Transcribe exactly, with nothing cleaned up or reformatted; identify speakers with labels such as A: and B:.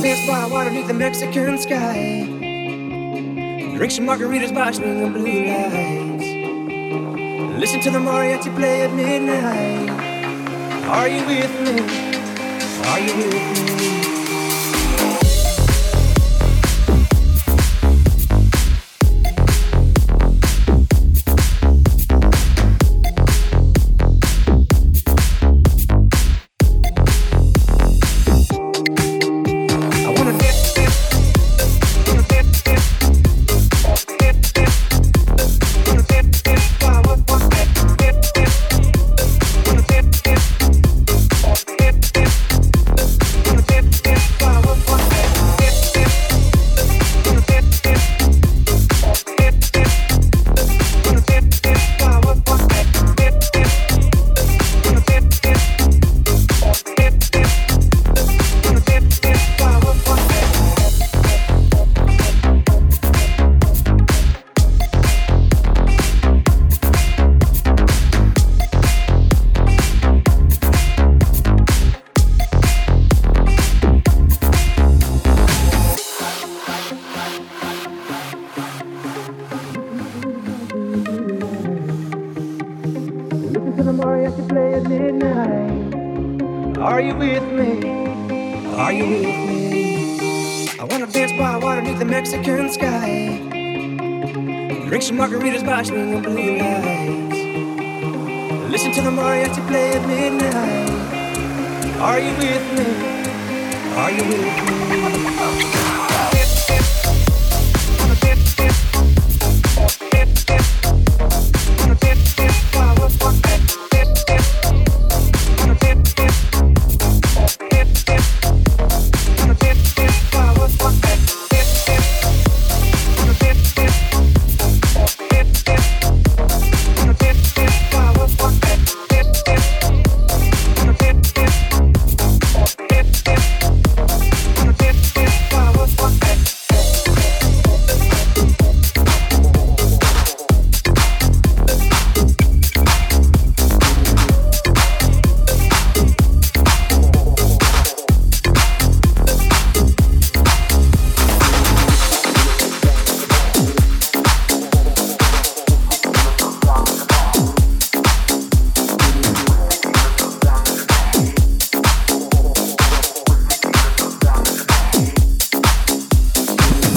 A: dance by water beneath the Mexican sky. Drink some margaritas by swinging blue lights. Listen to the mariachi play at midnight. Are you with me? Are you with me? Are you with me? Are you with me? I wanna dance by water beneath the Mexican sky. Drink some margaritas by swinging blue lights. Listen to the mariachi play at midnight. Are you with me? Are you with me?